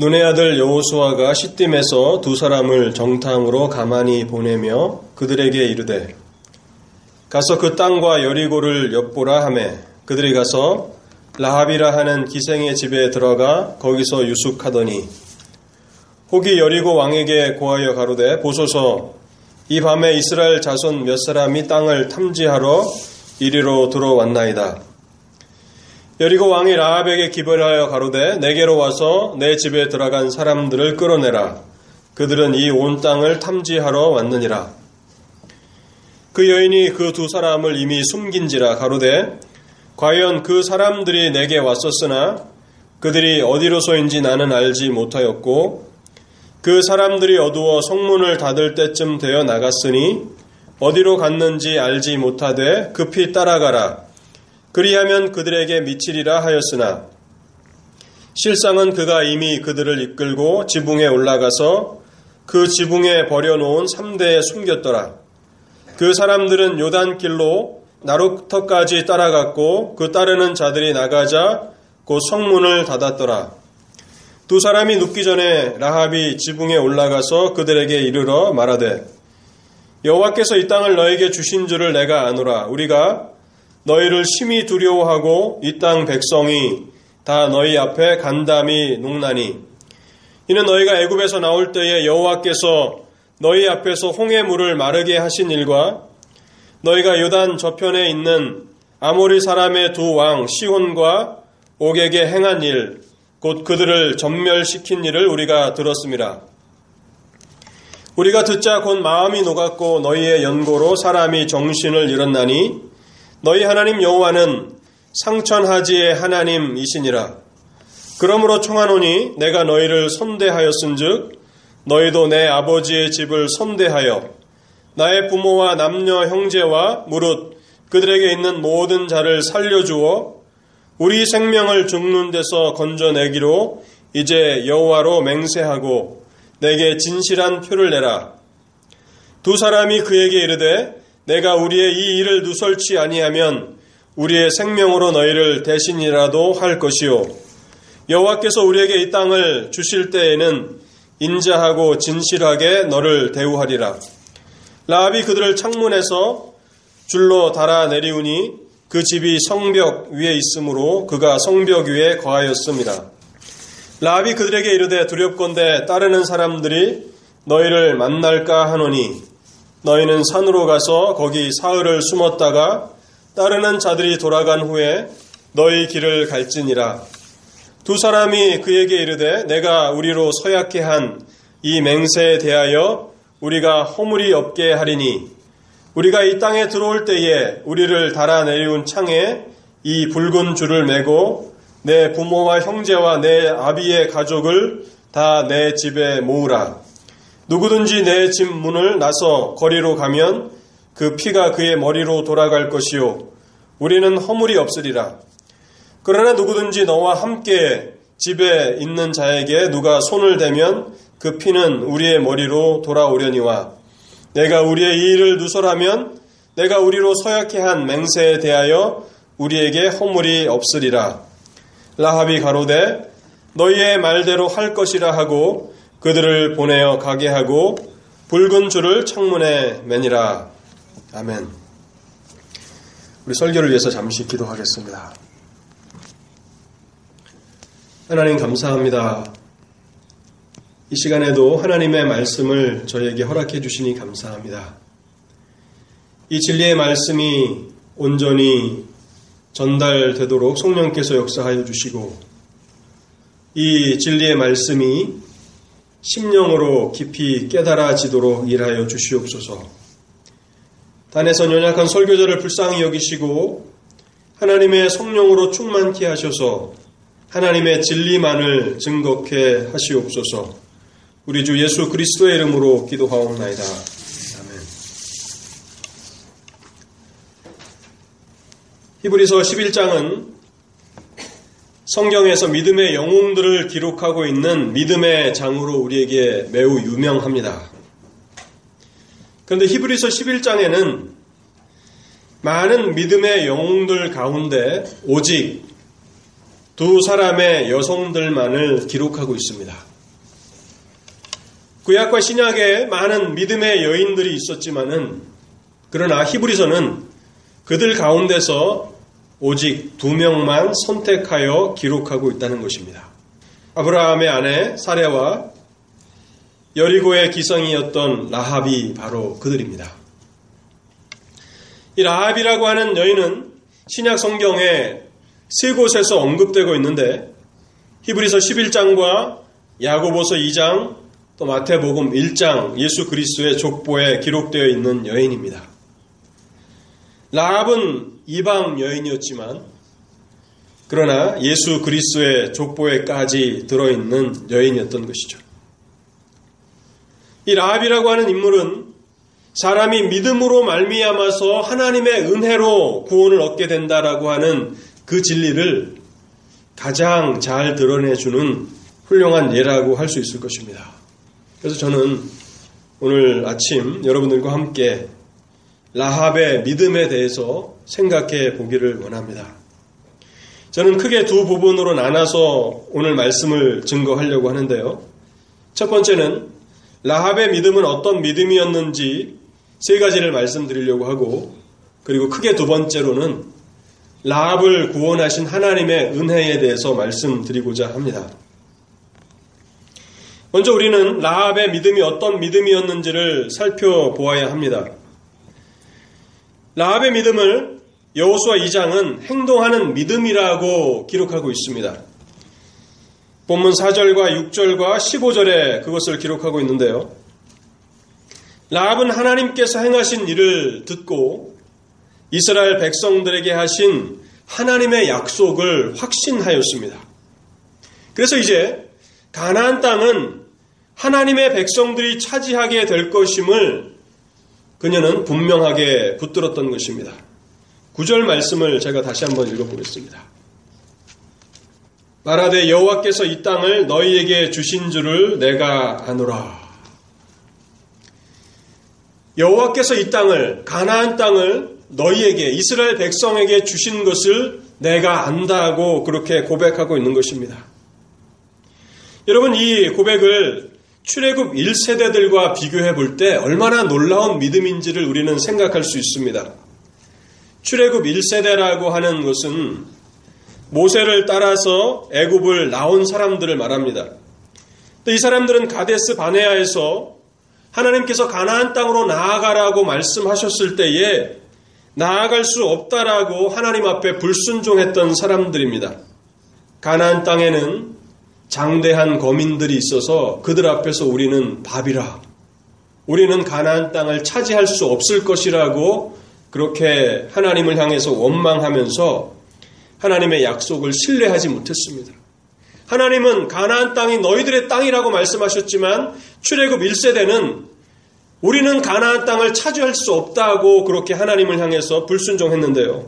눈의 아들 여호수아가 시딤에서 두 사람을 정탐으로 가만히 보내며 그들에게 이르되 가서 그 땅과 여리고를 엿보라 하매 그들이 가서 라합이라 하는 기생의 집에 들어가 거기서 유숙하더니 혹이 여리고 왕에게 고하여 가로되 보소서 이 밤에 이스라엘 자손 몇 사람이 땅을 탐지하러 이리로 들어왔나이다. 여리고 왕이 라합에게 기별하여 가로되 내게로 와서 내 집에 들어간 사람들을 끌어내라. 그들은 이 온 땅을 탐지하러 왔느니라. 그 여인이 그 두 사람을 이미 숨긴지라 가로되 과연 그 사람들이 내게 왔었으나 그들이 어디로서인지 나는 알지 못하였고 그 사람들이 어두워 성문을 닫을 때쯤 되어 나갔으니 어디로 갔는지 알지 못하되 급히 따라가라. 그리하면 그들에게 미치리라 하였으나 실상은 그가 이미 그들을 이끌고 지붕에 올라가서 그 지붕에 버려놓은 3대에 숨겼더라. 그 사람들은 요단길로 나루터까지 따라갔고 그 따르는 자들이 나가자 곧 성문을 닫았더라. 두 사람이 눕기 전에 라합이 지붕에 올라가서 그들에게 이르러 말하되 여호와께서 이 땅을 너에게 주신 줄을 내가 아노라. 우리가 너희를 심히 두려워하고 이 땅 백성이 다 너희 앞에 간담이 녹나니 이는 너희가 애굽에서 나올 때에 여호와께서 너희 앞에서 홍해 물을 마르게 하신 일과 너희가 요단 저편에 있는 아모리 사람의 두 왕 시혼과 옥에게 행한 일 곧 그들을 전멸시킨 일을 우리가 들었습니다. 우리가 듣자 곧 마음이 녹았고 너희의 연고로 사람이 정신을 잃었나니 너희 하나님 여호와는 상천하지의 하나님이시니라. 그러므로 청하노니 내가 너희를 선대하였은즉 너희도 내 아버지의 집을 선대하여 나의 부모와 남녀 형제와 무릇 그들에게 있는 모든 자를 살려주어 우리 생명을 죽는 데서 건져내기로 이제 여호와로 맹세하고 내게 진실한 표를 내라. 두 사람이 그에게 이르되 내가 우리의 이 일을 누설치 아니하면 우리의 생명으로 너희를 대신이라도 할 것이요 여호와께서 우리에게 이 땅을 주실 때에는 인자하고 진실하게 너를 대우하리라. 라합이 그들을 창문에서 줄로 달아 내리우니 그 집이 성벽 위에 있으므로 그가 성벽 위에 거하였습니다. 라합이 그들에게 이르되 두렵건대 따르는 사람들이 너희를 만날까 하노니 너희는 산으로 가서 거기 사흘을 숨었다가 따르는 자들이 돌아간 후에 너희 길을 갈지니라. 두 사람이 그에게 이르되 내가 우리로 서약케 한 이 맹세에 대하여 우리가 허물이 없게 하리니 우리가 이 땅에 들어올 때에 우리를 달아 내리운 창에 이 붉은 줄을 매고 내 부모와 형제와 내 아비의 가족을 다 내 집에 모으라. 누구든지 내 집 문을 나서 거리로 가면 그 피가 그의 머리로 돌아갈 것이요 우리는 허물이 없으리라. 그러나 누구든지 너와 함께 집에 있는 자에게 누가 손을 대면 그 피는 우리의 머리로 돌아오려니와 내가 우리의 이 일을 누설하면 내가 우리로 서약케 한 맹세에 대하여 우리에게 허물이 없으리라. 라합이 가로되 너희의 말대로 할 것이라 하고 그들을 보내어 가게 하고 붉은 줄을 창문에 매니라. 아멘. 우리 설교를 위해서 잠시 기도하겠습니다. 하나님 감사합니다. 이 시간에도 하나님의 말씀을 저에게 허락해 주시니 감사합니다. 이 진리의 말씀이 온전히 전달되도록 성령께서 역사하여 주시고 이 진리의 말씀이 심령으로 깊이 깨달아지도록 일하여 주시옵소서. 단에선 연약한 설교자를 불쌍히 여기시고 하나님의 성령으로 충만케 하셔서 하나님의 진리만을 증거케 하시옵소서. 우리 주 예수 그리스도의 이름으로 기도하옵나이다. 아멘. 히브리서 11장은 성경에서 믿음의 영웅들을 기록하고 있는 믿음의 장으로 우리에게 매우 유명합니다. 그런데 히브리서 11장에는 많은 믿음의 영웅들 가운데 오직 두 사람의 여성들만을 기록하고 있습니다. 구약과 신약에 많은 믿음의 여인들이 있었지만은 그러나 히브리서는 그들 가운데서 오직 2명만 선택하여 기록하고 있다는 것입니다. 아브라함의 아내 사레와 여리고의 기성이었던 라합이 바로 그들입니다. 이 라합이라고 하는 여인은 신약 성경에 3곳에서 언급되고 있는데 히브리서 11장과 야고보서 2장 또 마태복음 1장 예수 그리스도의 족보에 기록되어 있는 여인입니다. 라합은 이방 여인이었지만 그러나 예수 그리스도의 족보에까지 들어있는 여인이었던 것이죠. 이 라합이라고 하는 인물은 사람이 믿음으로 말미암아서 하나님의 은혜로 구원을 얻게 된다라고 하는 그 진리를 가장 잘 드러내주는 훌륭한 예라고 할 수 있을 것입니다. 그래서 저는 오늘 아침 여러분들과 함께 라합의 믿음에 대해서 생각해 보기를 원합니다. 저는 크게 2 부분으로 나눠서 오늘 말씀을 증거하려고 하는데요. 첫 번째는 라합의 믿음은 어떤 믿음이었는지 3가지를 말씀드리려고 하고, 그리고 크게 2 번째로는 라합을 구원하신 하나님의 은혜에 대해서 말씀드리고자 합니다. 먼저 우리는 라합의 믿음이 어떤 믿음이었는지를 살펴보아야 합니다. 라합의 믿음을 여호수아 2장은 행동하는 믿음이라고 기록하고 있습니다. 본문 4절과 6절과 15절에 그것을 기록하고 있는데요. 라합은 하나님께서 행하신 일을 듣고 이스라엘 백성들에게 하신 하나님의 약속을 확신하였습니다. 그래서 이제 가나안 땅은 하나님의 백성들이 차지하게 될 것임을 그녀는 분명하게 붙들었던 것입니다. 9절 말씀을 제가 다시 한번 읽어보겠습니다. 말하되 여호와께서 이 땅을 너희에게 주신 줄을 내가 아노라. 여호와께서 이 땅을, 가나안 땅을 너희에게, 이스라엘 백성에게 주신 것을 내가 안다고 그렇게 고백하고 있는 것입니다. 여러분, 이 고백을 출애굽 1세대들과 비교해 볼 때 얼마나 놀라운 믿음인지를 우리는 생각할 수 있습니다. 출애굽 1세대라고 하는 것은 모세를 따라서 애굽을 나온 사람들을 말합니다. 이 사람들은 가데스 바네아에서 하나님께서 가나안 땅으로 나아가라고 말씀하셨을 때에 나아갈 수 없다라고 하나님 앞에 불순종했던 사람들입니다. 가나안 땅에는 장대한 거민들이 있어서 그들 앞에서 우리는 밥이라, 우리는 가나안 땅을 차지할 수 없을 것이라고 그렇게 하나님을 향해서 원망하면서 하나님의 약속을 신뢰하지 못했습니다. 하나님은 가나안 땅이 너희들의 땅이라고 말씀하셨지만 출애굽 1세대는 우리는 가나안 땅을 차지할 수 없다고 그렇게 하나님을 향해서 불순종했는데요.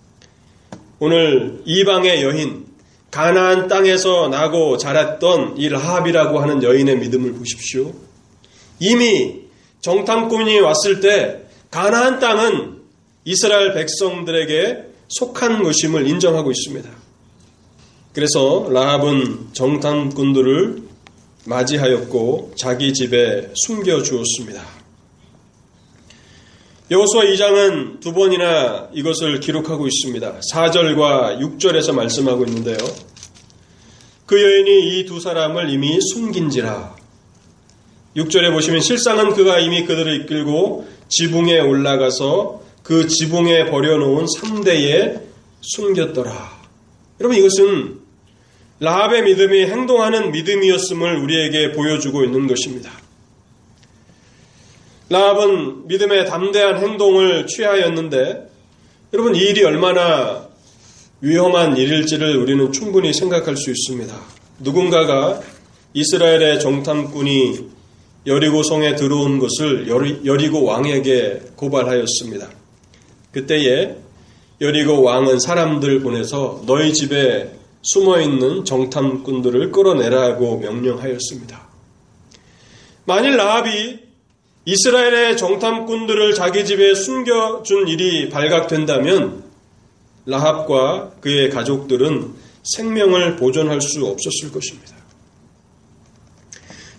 오늘 이방의 여인, 가나안 땅에서 나고 자랐던 이 라합이라고 하는 여인의 믿음을 보십시오. 이미 정탐꾼이 왔을 때 가나안 땅은 이스라엘 백성들에게 속한 것임을 인정하고 있습니다. 그래서 라합은 정탐꾼들을 맞이하였고 자기 집에 숨겨주었습니다. 여호수아 2장은 2번이나 이것을 기록하고 있습니다. 4절과 6절에서 말씀하고 있는데요. 그 여인이 이 2 사람을 이미 숨긴지라. 6절에 보시면 실상은 그가 이미 그들을 이끌고 지붕에 올라가서 그 지붕에 버려놓은 3대에 숨겼더라. 여러분, 이것은 라합의 믿음이 행동하는 믿음이었음을 우리에게 보여주고 있는 것입니다. 라합은 믿음의 담대한 행동을 취하였는데 여러분, 이 일이 얼마나 위험한 일일지를 우리는 충분히 생각할 수 있습니다. 누군가가 이스라엘의 정탐꾼이 여리고성에 들어온 것을 여리고 왕에게 고발하였습니다. 그때에 여리고 왕은 사람들 보내서 너희 집에 숨어있는 정탐꾼들을 끌어내라고 명령하였습니다. 만일 라합이 이스라엘의 정탐꾼들을 자기 집에 숨겨준 일이 발각된다면 라합과 그의 가족들은 생명을 보존할 수 없었을 것입니다.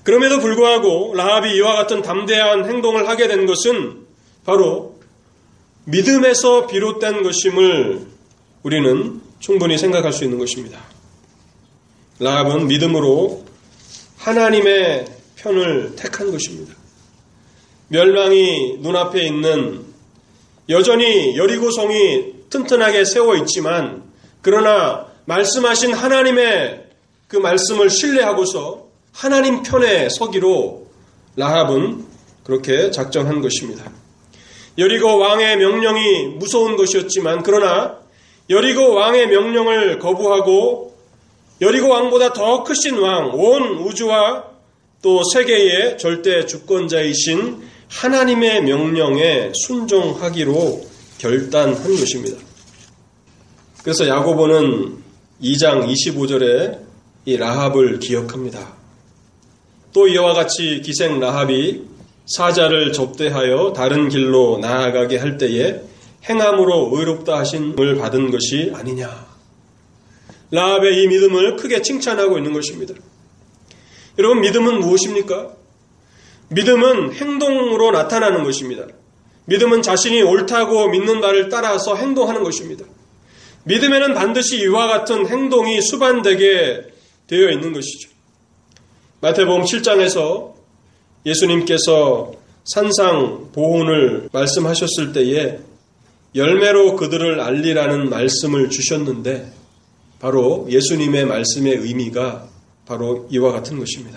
그럼에도 불구하고 라합이 이와 같은 담대한 행동을 하게 된 것은 바로 믿음에서 비롯된 것임을 우리는 충분히 생각할 수 있는 것입니다. 라합은 믿음으로 하나님의 편을 택한 것입니다. 멸망이 눈앞에 있는, 여전히 여리고성이 튼튼하게 세워 있지만 그러나 말씀하신 하나님의 그 말씀을 신뢰하고서 하나님 편에 서기로 라합은 그렇게 작정한 것입니다. 여리고 왕의 명령이 무서운 것이었지만 그러나 여리고 왕의 명령을 거부하고 여리고 왕보다 더 크신 왕, 온 우주와 또 세계의 절대 주권자이신 하나님의 명령에 순종하기로 결단한 것입니다. 그래서 야고보는 2장 25절에 이 라합을 기억합니다. 또 이와 같이 기생 라합이 사자를 접대하여 다른 길로 나아가게 할 때에 행함으로 의롭다 하심을 받은 것이 아니냐. 라합의 이 믿음을 크게 칭찬하고 있는 것입니다. 여러분, 믿음은 무엇입니까? 믿음은 행동으로 나타나는 것입니다. 믿음은 자신이 옳다고 믿는 바를 따라서 행동하는 것입니다. 믿음에는 반드시 이와 같은 행동이 수반되게 되어 있는 것이죠. 마태복음 7장에서 예수님께서 산상 보훈을 말씀하셨을 때에 열매로 그들을 알리라는 말씀을 주셨는데 바로 예수님의 말씀의 의미가 바로 이와 같은 것입니다.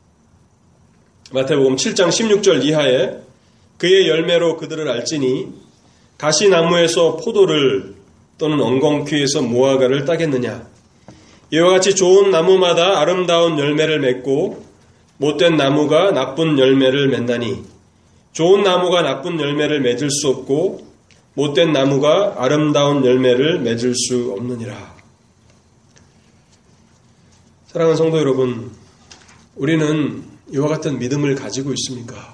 마태복음 7장 16절 이하에 그의 열매로 그들을 알지니 가시나무에서 포도를 또는 엉겅퀴에서 무화과를 따겠느냐. 이와 같이 좋은 나무마다 아름다운 열매를 맺고 못된 나무가 나쁜 열매를 맺나니 좋은 나무가 나쁜 열매를 맺을 수 없고 못된 나무가 아름다운 열매를 맺을 수 없느니라. 사랑하는 성도 여러분, 우리는 이와 같은 믿음을 가지고 있습니까?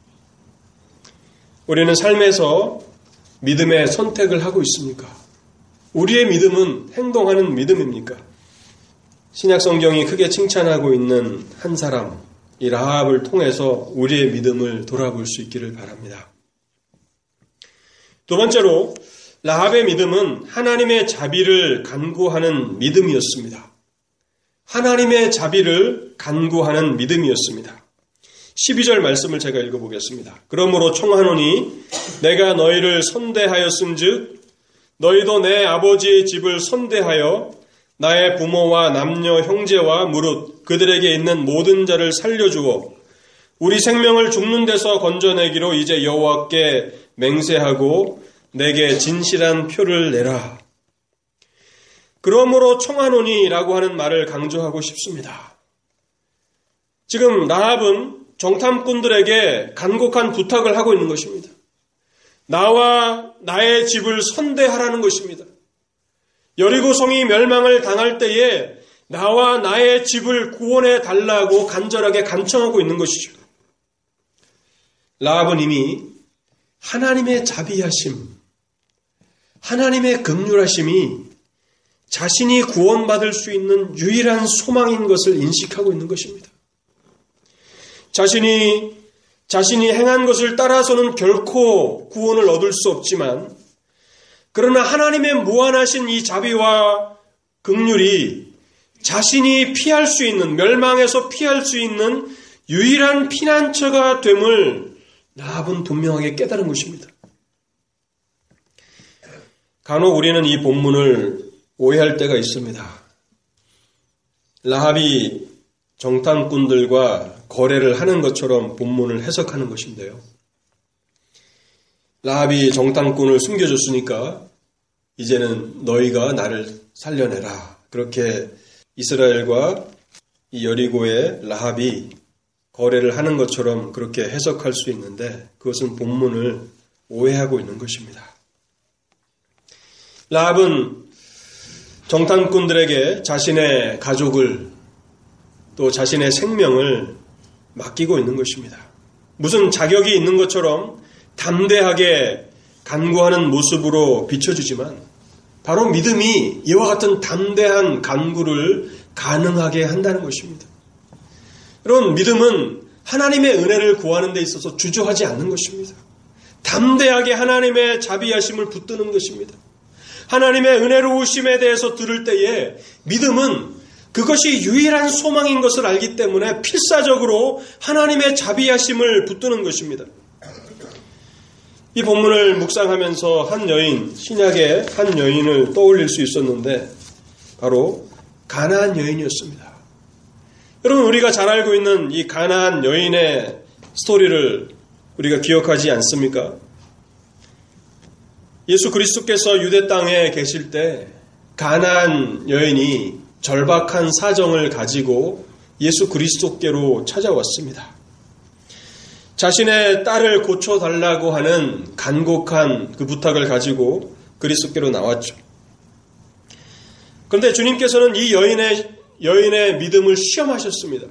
우리는 삶에서 믿음의 선택을 하고 있습니까? 우리의 믿음은 행동하는 믿음입니까? 신약 성경이 크게 칭찬하고 있는 한 사람, 이 라합을 통해서 우리의 믿음을 돌아볼 수 있기를 바랍니다. 두 번째로 라합의 믿음은 하나님의 자비를 간구하는 믿음이었습니다. 하나님의 자비를 간구하는 믿음이었습니다. 12절 말씀을 제가 읽어보겠습니다. 그러므로 청하노니 내가 너희를 선대하였음즉 너희도 내 아버지의 집을 선대하여 나의 부모와 남녀 형제와 무릇 그들에게 있는 모든 자를 살려주어 우리 생명을 죽는 데서 건져내기로 이제 여호와께 맹세하고 내게 진실한 표를 내라. 그러므로 청하노니라고 하는 말을 강조하고 싶습니다. 지금 라합은 정탐꾼들에게 간곡한 부탁을 하고 있는 것입니다. 나와 나의 집을 선대하라는 것입니다. 여리고성이 멸망을 당할 때에 나와 나의 집을 구원해 달라고 간절하게 간청하고 있는 것이죠. 라합은 이미 하나님의 자비하심, 하나님의 긍휼하심이 자신이 구원받을 수 있는 유일한 소망인 것을 인식하고 있는 것입니다. 자신이 행한 것을 따라서는 결코 구원을 얻을 수 없지만 그러나 하나님의 무한하신 이 자비와 긍휼이 자신이 피할 수 있는, 멸망에서 피할 수 있는 유일한 피난처가 됨을 라합은 분명하게 깨달은 것입니다. 간혹 우리는 이 본문을 오해할 때가 있습니다. 라합이 정탐꾼들과 거래를 하는 것처럼 본문을 해석하는 것인데요. 라합이 정탐꾼을 숨겨줬으니까 이제는 너희가 나를 살려내라. 그렇게 이스라엘과 이 여리고의 라합이 거래를 하는 것처럼 그렇게 해석할 수 있는데 그것은 본문을 오해하고 있는 것입니다. 라합은 정탐꾼들에게 자신의 가족을 또 자신의 생명을 맡기고 있는 것입니다. 무슨 자격이 있는 것처럼 담대하게 간구하는 모습으로 비춰주지만 바로 믿음이 이와 같은 담대한 간구를 가능하게 한다는 것입니다. 여러분, 믿음은 하나님의 은혜를 구하는 데 있어서 주저하지 않는 것입니다. 담대하게 하나님의 자비하심을 붙드는 것입니다. 하나님의 은혜로우심에 대해서 들을 때에 믿음은 그것이 유일한 소망인 것을 알기 때문에 필사적으로 하나님의 자비하심을 붙드는 것입니다. 이 본문을 묵상하면서 한 여인, 신약의 한 여인을 떠올릴 수 있었는데 바로 가나안 여인이었습니다. 여러분, 우리가 잘 알고 있는 이 가나안 여인의 스토리를 우리가 기억하지 않습니까? 예수 그리스도께서 유대 땅에 계실 때 가나안 여인이 절박한 사정을 가지고 예수 그리스도께로 찾아왔습니다. 자신의 딸을 고쳐달라고 하는 간곡한 그 부탁을 가지고 그리스도께로 나왔죠. 그런데 주님께서는 이 여인의 믿음을 시험하셨습니다.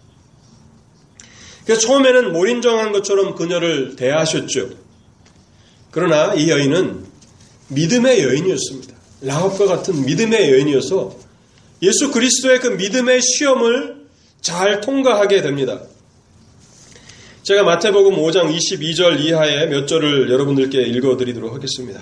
그래서 처음에는 몰인정한 것처럼 그녀를 대하셨죠. 그러나 이 여인은 믿음의 여인이었습니다. 라합과 같은 믿음의 여인이어서 예수 그리스도의 그 믿음의 시험을 잘 통과하게 됩니다. 제가 마태복음 5장 22절 이하의 몇 절을 여러분들께 읽어드리도록 하겠습니다.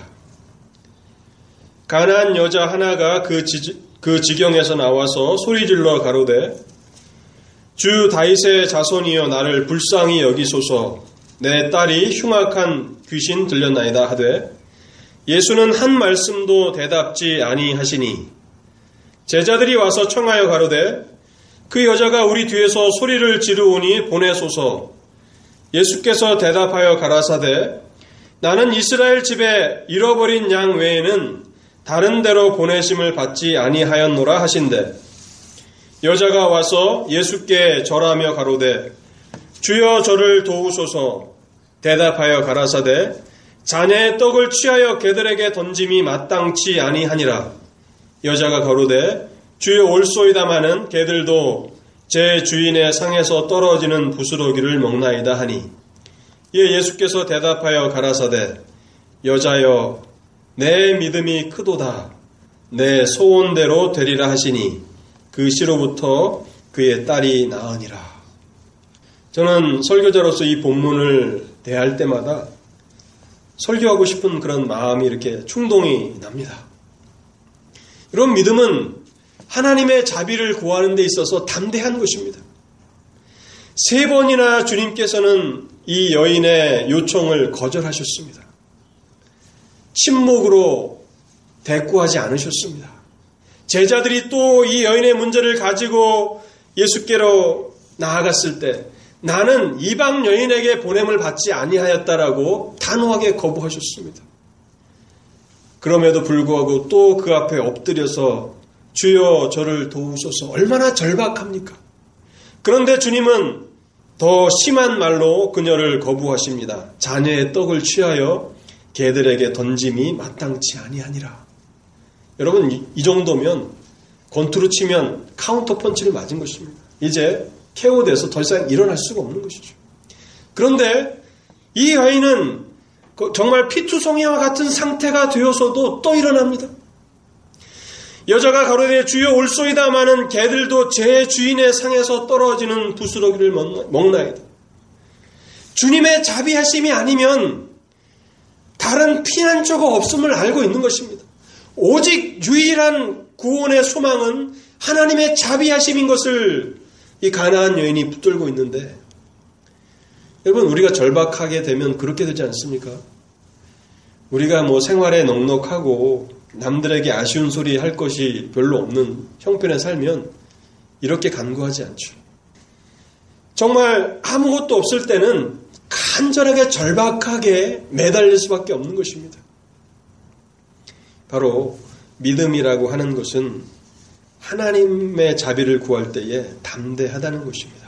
가나안 여자 하나가 그 지경에서 나와서 소리질러 가로되 주 다윗의 자손이여 나를 불쌍히 여기소서 내 딸이 흉악한 귀신 들렸나이다 하되 예수는 한 말씀도 대답지 아니하시니 제자들이 와서 청하여 가로되 그 여자가 우리 뒤에서 소리를 지르오니 보내소서. 예수께서 대답하여 가라사대 나는 이스라엘 집에 잃어버린 양 외에는 다른 데로 보내심을 받지 아니하였노라 하신대 여자가 와서 예수께 절하며 가로되 주여 저를 도우소서. 대답하여 가라사대 자네의 떡을 취하여 개들에게 던짐이 마땅치 아니하니라. 여자가 가로되 주여 올소이다마는 개들도 제 주인의 상에서 떨어지는 부스러기를 먹나이다 하니 이에 예수께서 대답하여 가라사대 여자여 내 믿음이 크도다. 내 소원대로 되리라 하시니 그 시로부터 그의 딸이 나으니라. 저는 설교자로서 이 본문을 대할 때마다 설교하고 싶은 그런 마음이 이렇게 충동이 납니다. 이런 믿음은 하나님의 자비를 구하는 데 있어서 담대한 것입니다. 3번이나 주님께서는 이 여인의 요청을 거절하셨습니다. 침묵으로 대꾸하지 않으셨습니다. 제자들이 또 이 여인의 문제를 가지고 예수께로 나아갔을 때 나는 이방 여인에게 보냄을 받지 아니하였다라고 단호하게 거부하셨습니다. 그럼에도 불구하고 또 그 앞에 엎드려서 주여 저를 도우소서. 얼마나 절박합니까? 그런데 주님은 더 심한 말로 그녀를 거부하십니다. 자녀의 떡을 취하여 개들에게 던짐이 마땅치 아니하니라. 여러분, 이 정도면 권투로 치면 카운터 펀치를 맞은 것입니다. 이제 KO돼서 더 이상 일어날 수가 없는 것이죠. 그런데 이 여인은 정말 피투성이와 같은 상태가 되어서도 또 일어납니다. 여자가 가로되 주여 올소이다마는 개들도 제 주인의 상에서 떨어지는 부스러기를 먹나이다. 주님의 자비하심이 아니면 다른 피난처가 없음을 알고 있는 것입니다. 오직 유일한 구원의 소망은 하나님의 자비하심인 것을 이 가나안 여인이 붙들고 있는데 여러분, 우리가 절박하게 되면 그렇게 되지 않습니까? 우리가 생활에 넉넉하고 남들에게 아쉬운 소리 할 것이 별로 없는 형편에 살면 이렇게 간구하지 않죠. 정말 아무것도 없을 때는 간절하게 절박하게 매달릴 수밖에 없는 것입니다. 바로 믿음이라고 하는 것은 하나님의 자비를 구할 때에 담대하다는 것입니다.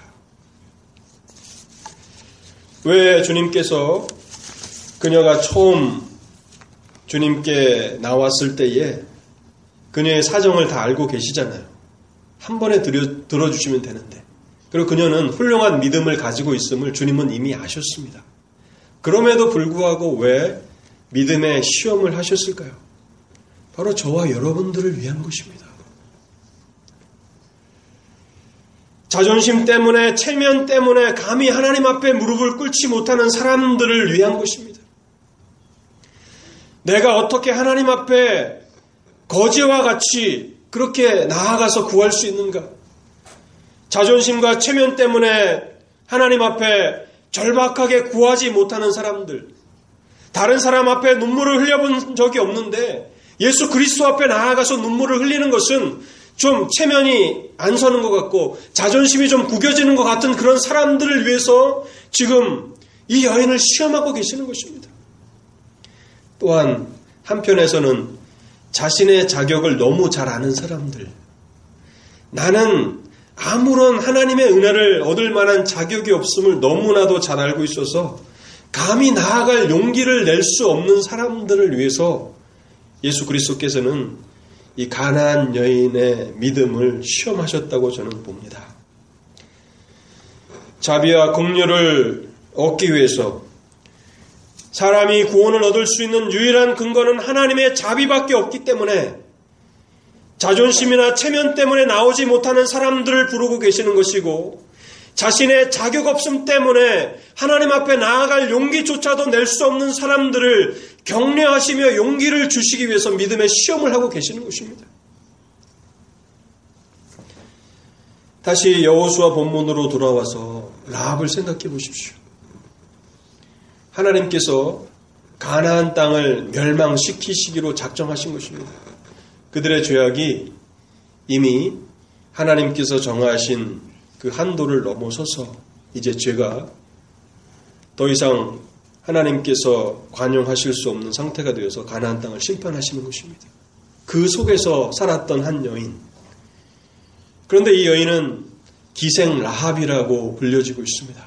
왜 주님께서 그녀가 처음 주님께 나왔을 때에 그녀의 사정을 다 알고 계시잖아요. 한 번에 들어주시면 되는데. 그리고 그녀는 훌륭한 믿음을 가지고 있음을 주님은 이미 아셨습니다. 그럼에도 불구하고 왜 믿음의 시험을 하셨을까요? 바로 저와 여러분들을 위한 것입니다. 자존심 때문에, 체면 때문에 감히 하나님 앞에 무릎을 꿇지 못하는 사람들을 위한 것입니다. 내가 어떻게 하나님 앞에 거지와 같이 그렇게 나아가서 구할 수 있는가? 자존심과 체면 때문에 하나님 앞에 절박하게 구하지 못하는 사람들, 다른 사람 앞에 눈물을 흘려본 적이 없는데 예수 그리스도 앞에 나아가서 눈물을 흘리는 것은 좀 체면이 안 서는 것 같고 자존심이 좀 구겨지는 것 같은 그런 사람들을 위해서 지금 이 여인을 시험하고 계시는 것입니다. 또한 한편에서는 자신의 자격을 너무 잘 아는 사람들, 나는 아무런 하나님의 은혜를 얻을 만한 자격이 없음을 너무나도 잘 알고 있어서 감히 나아갈 용기를 낼 수 없는 사람들을 위해서 예수 그리스도께서는 이 가나안 여인의 믿음을 시험하셨다고 저는 봅니다. 자비와 긍휼을 얻기 위해서 사람이 구원을 얻을 수 있는 유일한 근거는 하나님의 자비밖에 없기 때문에 자존심이나 체면 때문에 나오지 못하는 사람들을 부르고 계시는 것이고 자신의 자격 없음 때문에 하나님 앞에 나아갈 용기조차도 낼 수 없는 사람들을 격려하시며 용기를 주시기 위해서 믿음의 시험을 하고 계시는 것입니다. 다시 여호수아 본문으로 돌아와서 라합을 생각해 보십시오. 하나님께서 가나안 땅을 멸망시키시기로 작정하신 것입니다. 그들의 죄악이 이미 하나님께서 정하신 그 한도를 넘어서서 이제 죄가 더 이상 하나님께서 관용하실 수 없는 상태가 되어서 가나안 땅을 심판하시는 것입니다. 그 속에서 살았던 한 여인. 그런데 이 여인은 기생 라합이라고 불려지고 있습니다.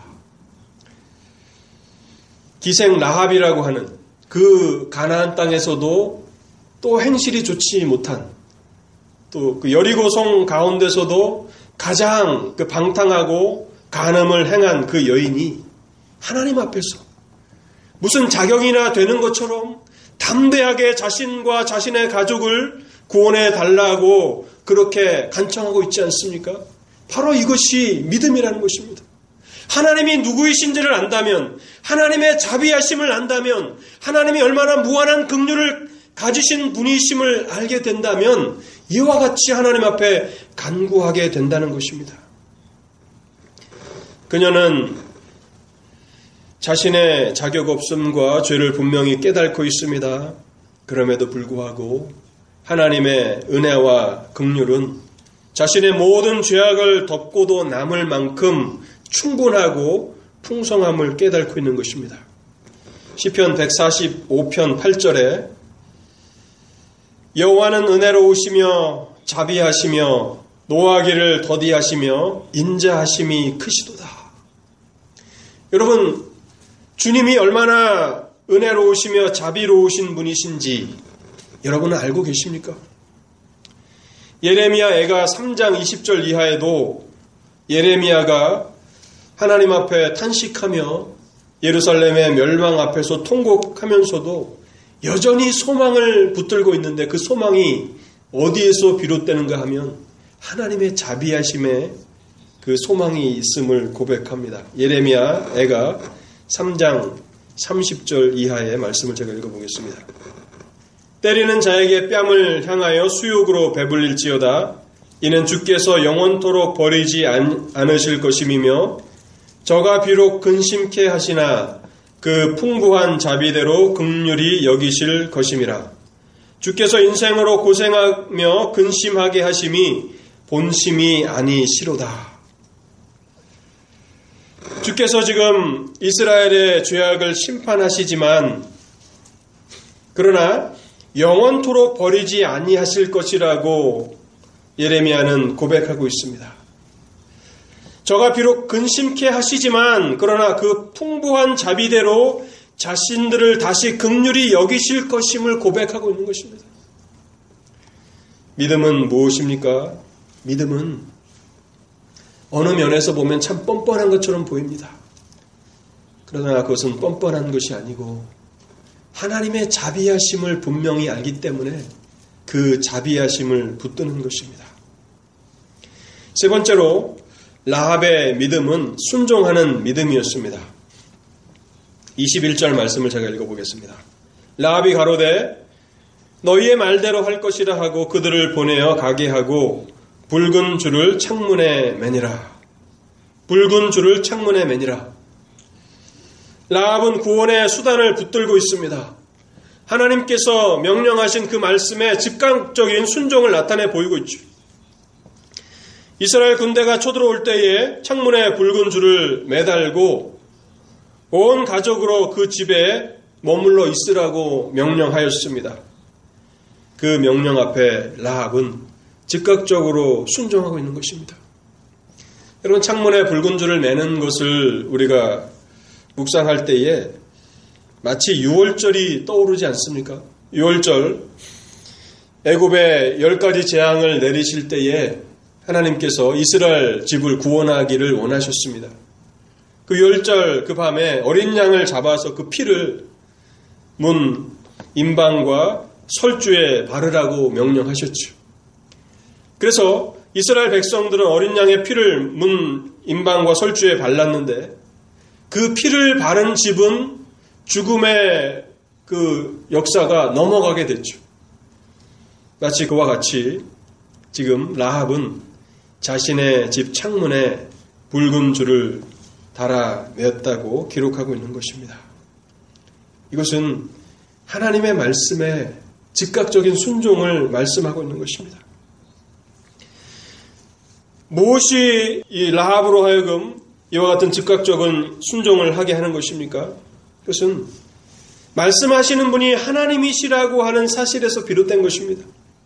기생 라합이라고 하는 그 가나안 땅에서도 또 행실이 좋지 못한 또 그 여리고성 가운데서도 가장 그 방탕하고 간음을 행한 그 여인이 하나님 앞에서 무슨 자격이나 되는 것처럼 담대하게 자신과 자신의 가족을 구원해 달라고 그렇게 간청하고 있지 않습니까? 바로 이것이 믿음이라는 것입니다. 하나님이 누구이신지를 안다면, 하나님의 자비하심을 안다면, 하나님이 얼마나 무한한 긍휼을 가지신 분이심을 알게 된다면 이와 같이 하나님 앞에 간구하게 된다는 것입니다. 그녀는 자신의 자격 없음과 죄를 분명히 깨닫고 있습니다. 그럼에도 불구하고 하나님의 은혜와 긍휼은 자신의 모든 죄악을 덮고도 남을 만큼 충분하고 풍성함을 깨닫고 있는 것입니다. 시편 145편 8절에 여호와는 은혜로우시며 자비하시며 노하기를 더디하시며 인자하심이 크시도다. 여러분, 주님이 얼마나 은혜로우시며 자비로우신 분이신지 여러분은 알고 계십니까? 예레미야 애가 3장 20절 이하에도 예레미야가 하나님 앞에 탄식하며 예루살렘의 멸망 앞에서 통곡하면서도 여전히 소망을 붙들고 있는데 그 소망이 어디에서 비롯되는가 하면 하나님의 자비하심에 그 소망이 있음을 고백합니다. 예레미야 애가 3장 30절 이하의 말씀을 제가 읽어보겠습니다. 때리는 자에게 뺨을 향하여 수욕으로 배불릴지어다. 이는 주께서 영원토록 버리지 않으실 것임이며 저가 비록 근심케 하시나 그 풍부한 자비대로 긍휼히 여기실 것임이라. 주께서 인생으로 고생하며 근심하게 하심이 본심이 아니시로다. 주께서 지금 이스라엘의 죄악을 심판하시지만 그러나 영원토록 버리지 아니하실 것이라고 예레미야는 고백하고 있습니다. 저가 비록 근심케 하시지만 그러나 그 풍부한 자비대로 자신들을 다시 긍휼히 여기실 것임을 고백하고 있는 것입니다. 믿음은 무엇입니까? 믿음은 어느 면에서 보면 참 뻔뻔한 것처럼 보입니다. 그러나 그것은 뻔뻔한 것이 아니고 하나님의 자비하심을 분명히 알기 때문에 그 자비하심을 붙드는 것입니다. 세 번째로 라합의 믿음은 순종하는 믿음이었습니다. 21절 말씀을 제가 읽어보겠습니다. 라합이 가로되 너희의 말대로 할 것이라 하고 그들을 보내어 가게 하고 붉은 줄을 창문에 매니라. 붉은 줄을 창문에 매니라. 라합은 구원의 수단을 붙들고 있습니다. 하나님께서 명령하신 그 말씀에 즉각적인 순종을 나타내 보이고 있죠. 이스라엘 군대가 쳐들어올 때에 창문에 붉은 줄을 매달고 온 가족으로 그 집에 머물러 있으라고 명령하였습니다. 그 명령 앞에 라합은 즉각적으로 순종하고 있는 것입니다. 여러분, 창문에 붉은 줄을 매는 것을 우리가 묵상할 때에 마치 유월절이 떠오르지 않습니까? 유월절, 애굽에 10가지 재앙을 내리실 때에 하나님께서 이스라엘 집을 구원하기를 원하셨습니다. 그 유월절 그 밤에 어린 양을 잡아서 그 피를 문 임방과 설주에 바르라고 명령하셨죠. 그래서 이스라엘 백성들은 어린 양의 피를 문 임방과 설주에 발랐는데 그 피를 바른 집은 죽음의 그 역사가 넘어가게 됐죠. 마치 그와 같이 지금 라합은 자신의 집 창문에 붉은 줄을 달아내었다고 기록하고 있는 것입니다. 이것은 하나님의 말씀에 즉각적인 순종을 말씀하고 있는 것입니다. 무엇이 이 라합으로 하여금 이와 같은 즉각적인 순종을 하게 하는 것입니까? 그것은 말씀하시는 분이 하나님이시라고 하는 사실에서 비롯된 것입니다.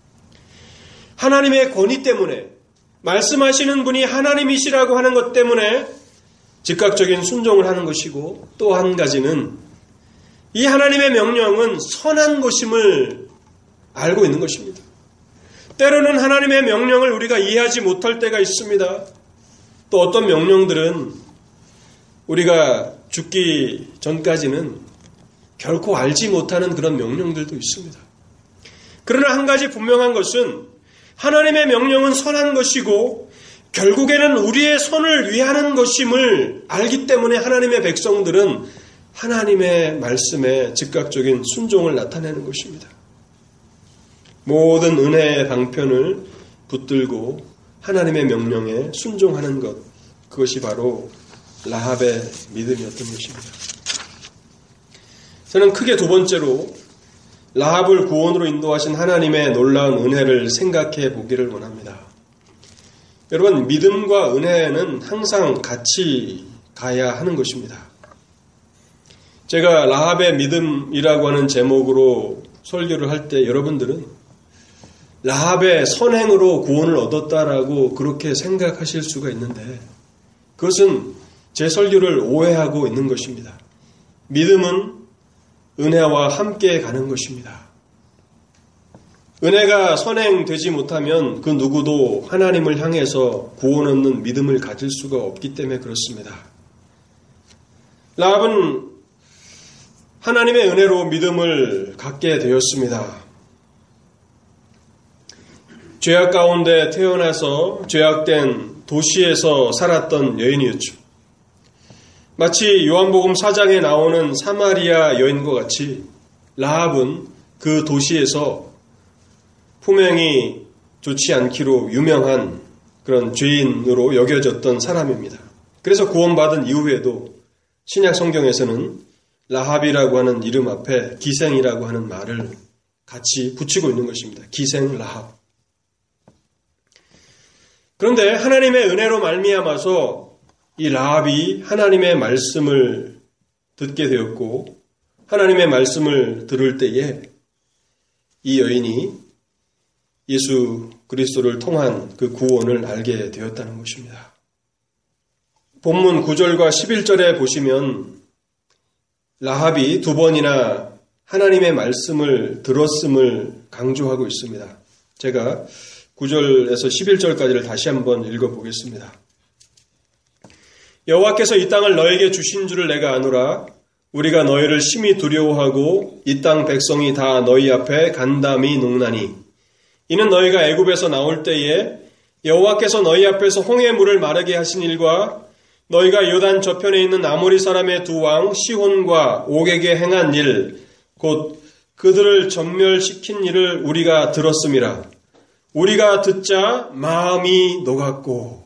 하나님의 권위 때문에, 말씀하시는 분이 하나님이시라고 하는 것 때문에 즉각적인 순종을 하는 것이고, 또 한 가지는 이 하나님의 명령은 선한 것임을 알고 있는 것입니다. 때로는 하나님의 명령을 우리가 이해하지 못할 때가 있습니다. 또 어떤 명령들은 우리가 죽기 전까지는 결코 알지 못하는 그런 명령들도 있습니다. 그러나 한 가지 분명한 것은 하나님의 명령은 선한 것이고 결국에는 우리의 손을 위하는 것임을 알기 때문에 하나님의 백성들은 하나님의 말씀에 즉각적인 순종을 나타내는 것입니다. 모든 은혜의 방편을 붙들고 하나님의 명령에 순종하는 것, 그것이 바로 라합의 믿음이었던 것입니다. 저는 크게 두 번째로 라합을 구원으로 인도하신 하나님의 놀라운 은혜를 생각해 보기를 원합니다. 여러분, 믿음과 은혜는 항상 같이 가야 하는 것입니다. 제가 라합의 믿음이라고 하는 제목으로 설교를 할 때 여러분들은 라합의 선행으로 구원을 얻었다라고 그렇게 생각하실 수가 있는데 그것은 제 설교를 오해하고 있는 것입니다. 믿음은 은혜와 함께 가는 것입니다. 은혜가 선행되지 못하면 그 누구도 하나님을 향해서 구원 얻는 믿음을 가질 수가 없기 때문에 그렇습니다. 라합은 하나님의 은혜로 믿음을 갖게 되었습니다. 죄악 가운데 태어나서 죄악된 도시에서 살았던 여인이었죠. 마치 요한복음 4장에 나오는 사마리아 여인과 같이 라합은 그 도시에서 품행이 좋지 않기로 유명한 그런 죄인으로 여겨졌던 사람입니다. 그래서 구원받은 이후에도 신약 성경에서는 라합이라고 하는 이름 앞에 기생이라고 하는 말을 같이 붙이고 있는 것입니다. 기생 라합. 그런데 하나님의 은혜로 말미암아서 이 라합이 하나님의 말씀을 듣게 되었고 하나님의 말씀을 들을 때에 이 여인이 예수 그리스도를 통한 그 구원을 알게 되었다는 것입니다. 본문 9절과 11절에 보시면 라합이 두 번이나 하나님의 말씀을 들었음을 강조하고 있습니다. 제가 9절에서 11절까지를 다시 한번 읽어보겠습니다. 여호와께서 이 땅을 너에게 주신 줄을 내가 아노라. 우리가 너희를 심히 두려워하고 이 땅 백성이 다 너희 앞에 간담히 녹나니 이는 너희가 애굽에서 나올 때에 여호와께서 너희 앞에서 홍해 물을 마르게 하신 일과 너희가 요단 저편에 있는 아모리 사람의 두 왕 시혼과 옥에게 행한 일, 곧 그들을 전멸시킨 일을 우리가 들었음이라. 우리가 듣자 마음이 녹았고.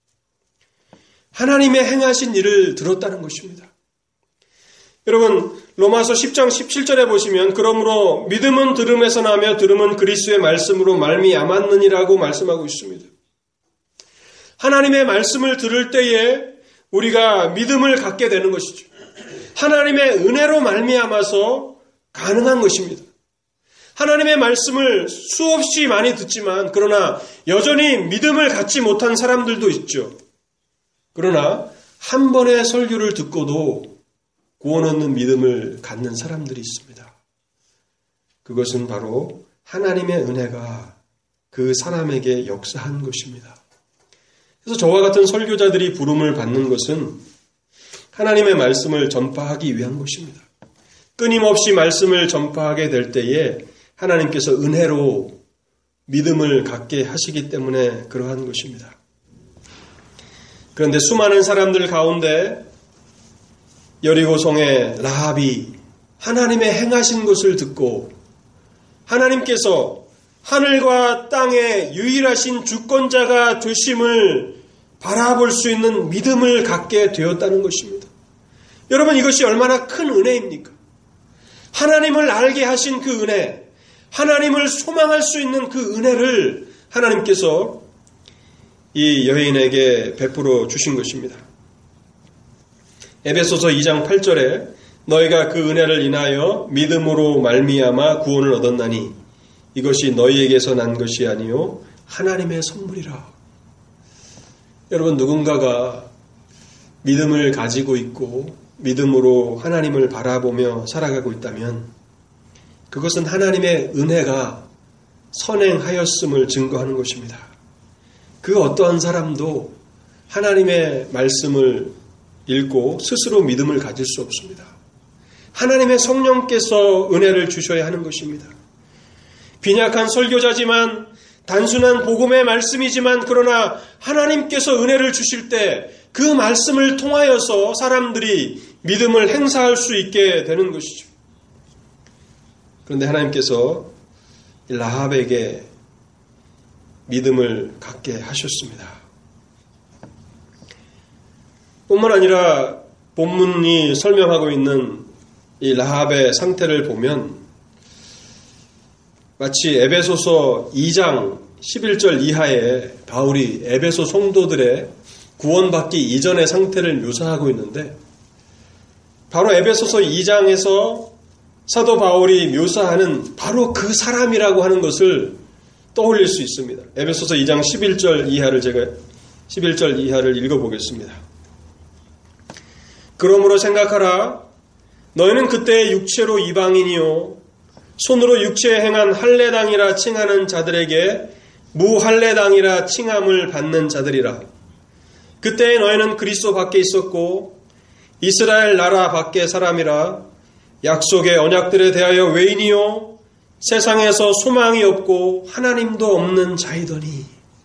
하나님의 행하신 일을 들었다는 것입니다. 여러분, 로마서 10장 17절에 보시면 그러므로 믿음은 들음에서 나며 들음은 그리스도의 말씀으로 말미암았느니라고 말씀하고 있습니다. 하나님의 말씀을 들을 때에 우리가 믿음을 갖게 되는 것이죠. 하나님의 은혜로 말미암아서 가능한 것입니다. 하나님의 말씀을 수없이 많이 듣지만 그러나 여전히 믿음을 갖지 못한 사람들도 있죠. 그러나 한 번의 설교를 듣고도 구원 얻는 믿음을 갖는 사람들이 있습니다. 그것은 바로 하나님의 은혜가 그 사람에게 역사한 것입니다. 그래서 저와 같은 설교자들이 부름을 받는 것은 하나님의 말씀을 전파하기 위한 것입니다. 끊임없이 말씀을 전파하게 될 때에 하나님께서 은혜로 믿음을 갖게 하시기 때문에 그러한 것입니다. 그런데 수많은 사람들 가운데 여리고성의 라합이 하나님의 행하신 것을 듣고 하나님께서 하늘과 땅의 유일하신 주권자가 되심을 바라볼 수 있는 믿음을 갖게 되었다는 것입니다. 여러분, 이것이 얼마나 큰 은혜입니까? 하나님을 알게 하신 그 은혜, 하나님을 소망할 수 있는 그 은혜를 하나님께서 이 여인에게 베풀어 주신 것입니다. 에베소서 2장 8절에 너희가 그 은혜를 인하여 믿음으로 말미암아 구원을 얻었나니 이것이 너희에게서 난 것이 아니요 하나님의 선물이라. 여러분, 누군가가 믿음을 가지고 있고 믿음으로 하나님을 바라보며 살아가고 있다면 그것은 하나님의 은혜가 선행하였음을 증거하는 것입니다. 그 어떠한 사람도 하나님의 말씀을 읽고 스스로 믿음을 가질 수 없습니다. 하나님의 성령께서 은혜를 주셔야 하는 것입니다. 빈약한 설교자지만 단순한 복음의 말씀이지만 그러나 하나님께서 은혜를 주실 때 그 말씀을 통하여서 사람들이 믿음을 행사할 수 있게 되는 것이죠. 그런데 하나님께서 라합에게 믿음을 갖게 하셨습니다. 뿐만 아니라 본문이 설명하고 있는 이 라합의 상태를 보면 마치 에베소서 2장 11절 이하에 바울이 에베소 성도들의 구원받기 이전의 상태를 묘사하고 있는데 바로 에베소서 2장에서 사도 바울이 묘사하는 바로 그 사람이라고 하는 것을 떠올릴 수 있습니다. 에베소서 2장 11절 이하를 읽어보겠습니다. 그러므로 생각하라. 너희는 그때 육체로 이방인이요 손으로 육체에 행한 할례당이라 칭하는 자들에게 무할례당이라 칭함을 받는 자들이라. 그때 너희는 그리스도 밖에 있었고 이스라엘 나라 밖의 사람이라. 약속의 언약들에 대하여 외인이요 세상에서 소망이 없고 하나님도 없는 자이더니.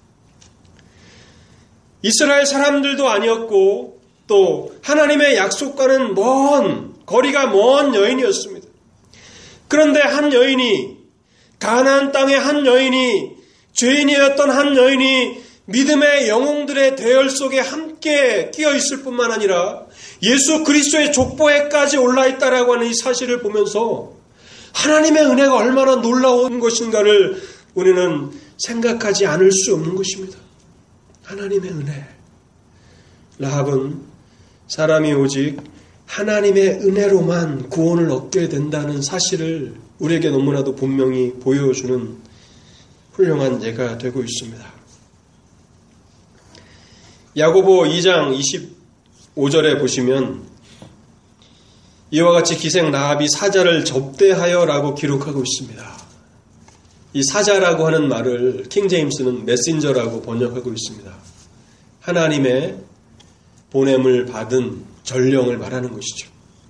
이스라엘 사람들도 아니었고 또 하나님의 약속과는 거리가 먼 여인이었습니다. 그런데 한 여인이, 가나안 땅의 한 여인이, 죄인이었던 한 여인이 믿음의 영웅들의 대열 속에 함께 끼어 있을 뿐만 아니라 예수 그리스도의 족보에까지 올라있다라고 하는 이 사실을 보면서 하나님의 은혜가 얼마나 놀라운 것인가를 우리는 생각하지 않을 수 없는 것입니다. 하나님의 은혜. 라합은 사람이 오직 하나님의 은혜로만 구원을 얻게 된다는 사실을 우리에게 너무나도 분명히 보여주는 훌륭한 예가 되고 있습니다. 야고보 2장 25절에 보시면 이와 같이 기생 라합이 사자를 접대하여라고 기록하고 있습니다. 이 사자라고 하는 말을 킹제임스는 메신저라고 번역하고 있습니다. 하나님의 보냄을 받은 전령을 말하는 것이죠.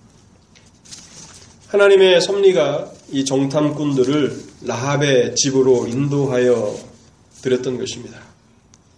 하나님의 섭리가 이 정탐꾼들을 라합의 집으로 인도하여 드렸던 것입니다.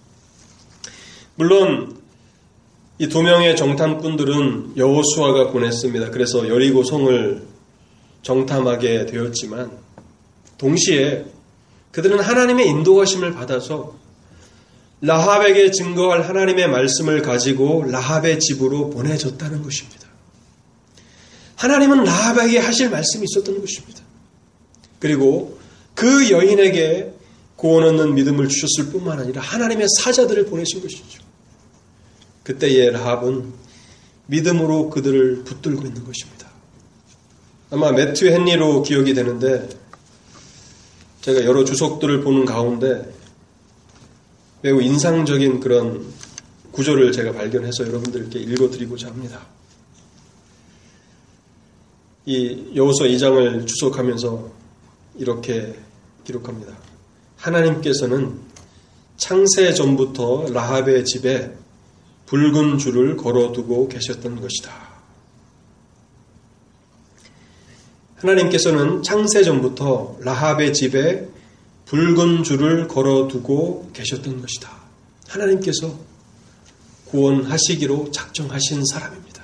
물론 이 두 명의 정탐꾼들은 여호수아가 보냈습니다. 그래서 여리고 성을 정탐하게 되었지만 동시에 그들은 하나님의 인도하심을 받아서 라합에게 증거할 하나님의 말씀을 가지고 라합의 집으로 보내졌다는 것입니다. 하나님은 라합에게 하실 말씀이 있었던 것입니다. 그리고 그 여인에게 구원 얻는 믿음을 주셨을 뿐만 아니라 하나님의 사자들을 보내신 것이죠. 그때의 라합은 믿음으로 그들을 붙들고 있는 것입니다. 아마 매튜 헨리로 기억이 되는데 제가 여러 주석들을 보는 가운데 매우 인상적인 그런 구조를 제가 발견해서 여러분들께 읽어드리고자 합니다. 이 여호수아 2장을 주석하면서 이렇게 기록합니다. 하나님께서는 창세 전부터 라합의 집에 붉은 줄을 걸어두고 계셨던 것이다. 하나님께서는 창세 전부터 라합의 집에 붉은 줄을 걸어두고 계셨던 것이다. 하나님께서 구원하시기로 작정하신 사람입니다.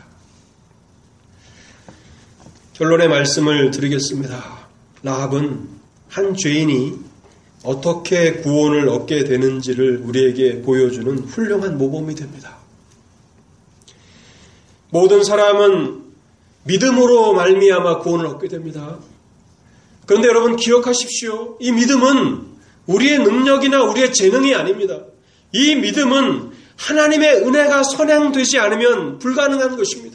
결론의 말씀을 드리겠습니다. 라합은 한 죄인이 어떻게 구원을 얻게 되는지를 우리에게 보여주는 훌륭한 모범이 됩니다. 모든 사람은 믿음으로 말미암아 구원을 얻게 됩니다. 그런데 여러분 기억하십시오. 이 믿음은 우리의 능력이나 우리의 재능이 아닙니다. 이 믿음은 하나님의 은혜가 선행되지 않으면 불가능한 것입니다.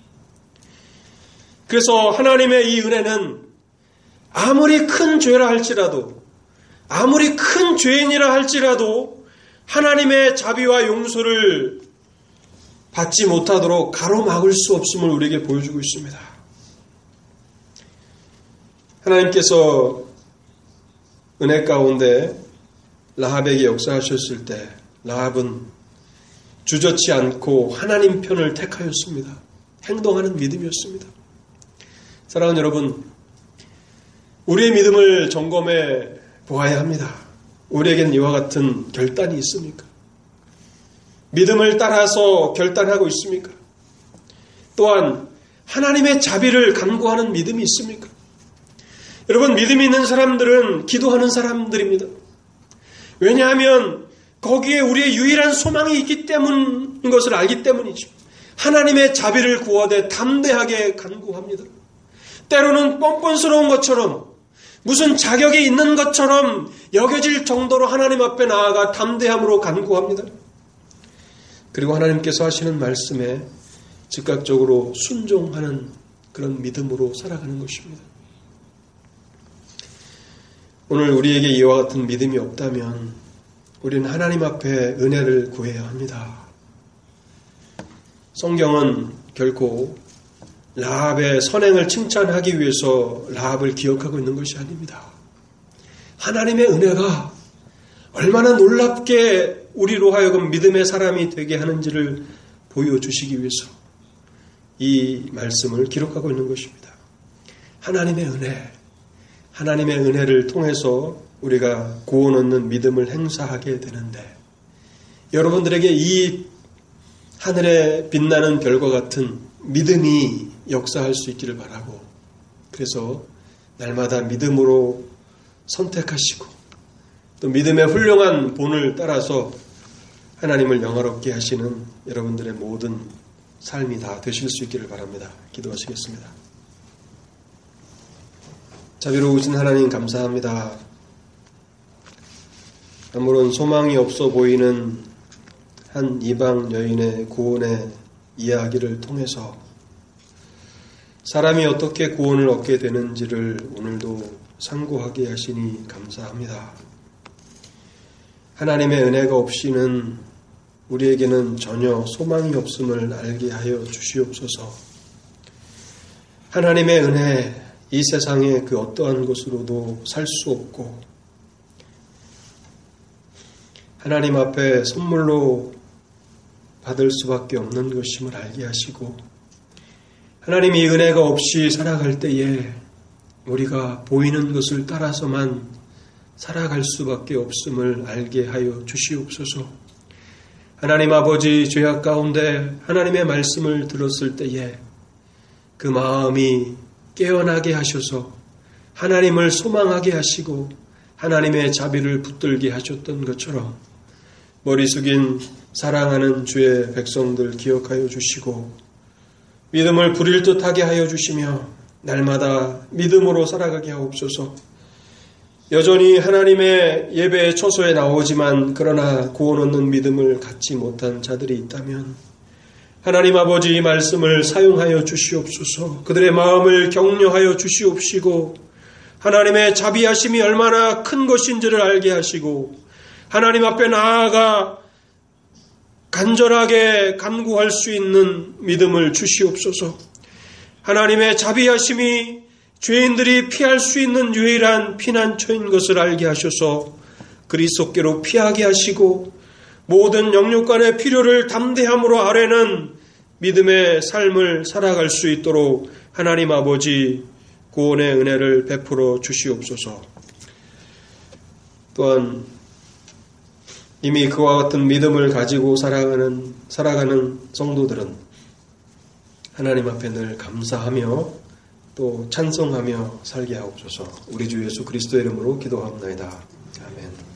그래서 하나님의 이 은혜는 아무리 큰 죄라 할지라도, 아무리 큰 죄인이라 할지라도 하나님의 자비와 용서를 받지 못하도록 가로막을 수 없음을 우리에게 보여주고 있습니다. 하나님께서 은혜 가운데 라합에게 역사하셨을 때 라합은 주저치 않고 하나님 편을 택하였습니다. 행동하는 믿음이었습니다. 사랑하는 여러분, 우리의 믿음을 점검해 보아야 합니다. 우리에겐 이와 같은 결단이 있습니까? 믿음을 따라서 결단하고 있습니까? 또한 하나님의 자비를 간구하는 믿음이 있습니까? 여러분, 믿음이 있는 사람들은 기도하는 사람들입니다. 왜냐하면 거기에 우리의 유일한 소망이 있기 때문인 것을 알기 때문이죠. 하나님의 자비를 구하되 담대하게 간구합니다. 때로는 뻔뻔스러운 것처럼 무슨 자격이 있는 것처럼 여겨질 정도로 하나님 앞에 나아가 담대함으로 간구합니다. 그리고 하나님께서 하시는 말씀에 즉각적으로 순종하는 그런 믿음으로 살아가는 것입니다. 오늘 우리에게 이와 같은 믿음이 없다면 우리는 하나님 앞에 은혜를 구해야 합니다. 성경은 결코 라합의 선행을 칭찬하기 위해서 라합을 기억하고 있는 것이 아닙니다. 하나님의 은혜가 얼마나 놀랍게 우리로 하여금 믿음의 사람이 되게 하는지를 보여주시기 위해서 이 말씀을 기록하고 있는 것입니다. 하나님의 은혜, 하나님의 은혜를 통해서 우리가 구원 얻는 믿음을 행사하게 되는데 여러분들에게 이 하늘에 빛나는 별과 같은 믿음이 역사할 수 있기를 바라고 그래서 날마다 믿음으로 선택하시고 또 믿음의 훌륭한 본을 따라서 하나님을 영화롭게 하시는 여러분들의 모든 삶이 다 되실 수 있기를 바랍니다. 기도하시겠습니다. 자비로우신 하나님 감사합니다. 아무런 소망이 없어 보이는 한 이방 여인의 구원의 이야기를 통해서 사람이 어떻게 구원을 얻게 되는지를 오늘도 상고하게 하시니 감사합니다. 하나님의 은혜가 없이는 우리에게는 전혀 소망이 없음을 알게 하여 주시옵소서. 하나님의 은혜, 이 세상의 그 어떠한 것으로도 살 수 없고 하나님 앞에 선물로 받을 수밖에 없는 것임을 알게 하시고 하나님이 이 은혜가 없이 살아갈 때에 우리가 보이는 것을 따라서만 살아갈 수밖에 없음을 알게 하여 주시옵소서. 하나님 아버지, 죄악 가운데 하나님의 말씀을 들었을 때에 그 마음이 깨어나게 하셔서 하나님을 소망하게 하시고 하나님의 자비를 붙들게 하셨던 것처럼 머리 숙인 사랑하는 주의 백성들 기억하여 주시고 믿음을 부릴 듯하게 하여 주시며 날마다 믿음으로 살아가게 하옵소서. 여전히 하나님의 예배 처소에 나오지만 그러나 구원 얻는 믿음을 갖지 못한 자들이 있다면 하나님 아버지 이 말씀을 사용하여 주시옵소서. 그들의 마음을 격려하여 주시옵시고 하나님의 자비하심이 얼마나 큰 것인지를 알게 하시고 하나님 앞에 나아가 간절하게 간구할 수 있는 믿음을 주시옵소서. 하나님의 자비하심이 죄인들이 피할 수 있는 유일한 피난처인 것을 알게 하셔서 그리스도께로 피하게 하시고 모든 영육간의 필요를 담대함으로 아뢰는 믿음의 삶을 살아갈 수 있도록 하나님 아버지 구원의 은혜를 베풀어 주시옵소서. 또한 이미 그와 같은 믿음을 가지고 살아가는 성도들은 하나님 앞에 늘 감사하며 또 찬송하며 살게 하옵소서. 우리 주 예수 그리스도의 이름으로 기도합나이다. 아멘.